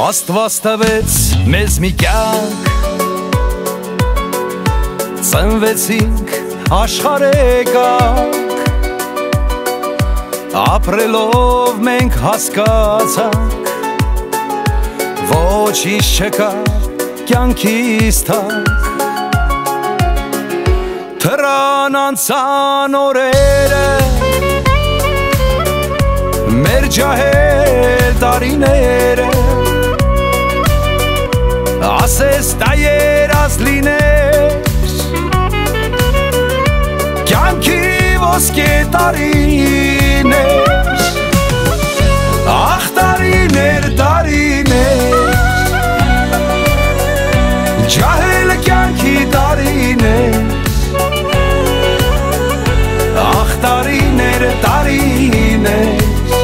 Աստված տվեց մեզ մի կյանք, ծնվեցինք աշխարհ եկանք, ապրելով մենք հասկացանք, ոչինչ չկա կյանքից թանկ, թռան անցան օրերը, մեր ջահել տարիները, ասես դա երազ լիներ, կյանքի ոսկե տարիներ, ախ տարիներ, տարիներ, ջահել կյանքի տարիներ, ախ տարիներ, տարիներ,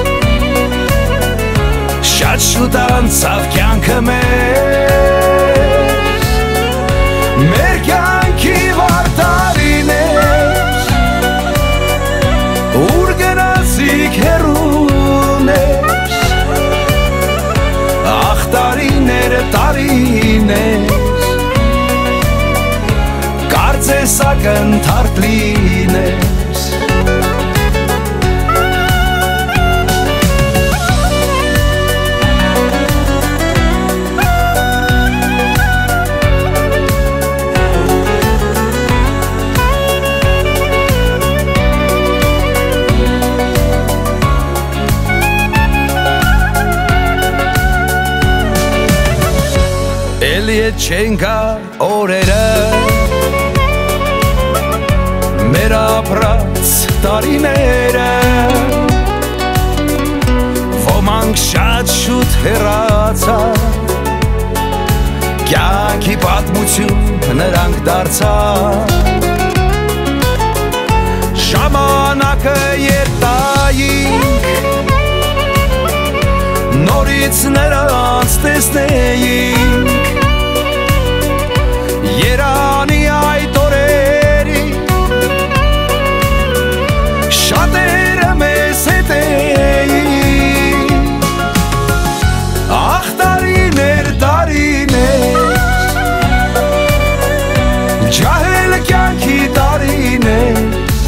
շատ շուտ անցավ կյանքը մեր կյանքի վար տարիներ, ուր գնացիք հեռուներ, ախ տարիներ, տարիներ, կարծես ակնթարթ լիներ, Էլիետ չեն գա օրերը, մեր ապրած տարիները, ոմանք շատ շուտ հեռացան, կյանքի պատմություն նրանք դարձան, ժամանակը երբ տայինք, նորից նրանց տեսնեինք, երանի այդ օրերի, շատերը մեզ հետ էին, ախ տարիներ, տարիներ, ջահել կյանքի տարիներ,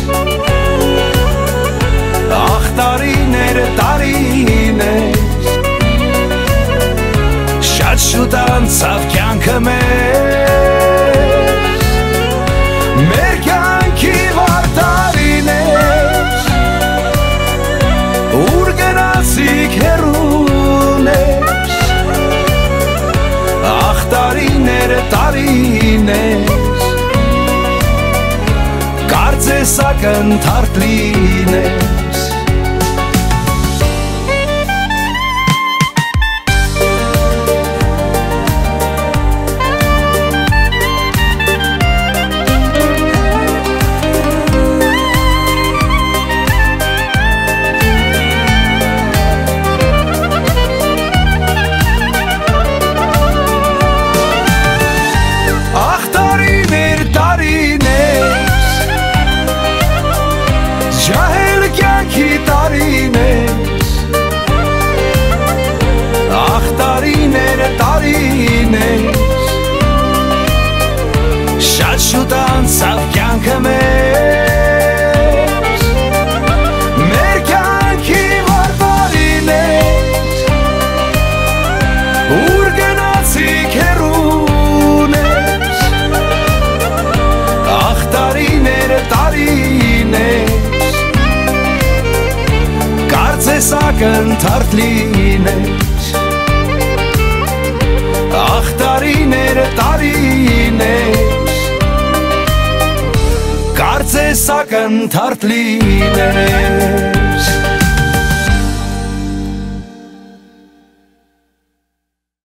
ախ տարիներ, տարիներ, շատ շուտ անցավ կյանքը մեր կյանքի վար տարիներ, ուր գնացիք հեռուներ, ախ տարիներ, տարիներ, կարծես ակնթարթ լիներ, ջահել կյանքի տարիներ, ախ տարիներ, տարիներ, շատ շուտ անցավ կյանքը մեր կյանքի վար տարիներ, ուր գնացիք հեռուներ, ախ տարիներ, տարիներ, կարծես ակնթարթ լիներ, ախ տարիներ, տարիներ, կարծես ակնթարթ լիներ,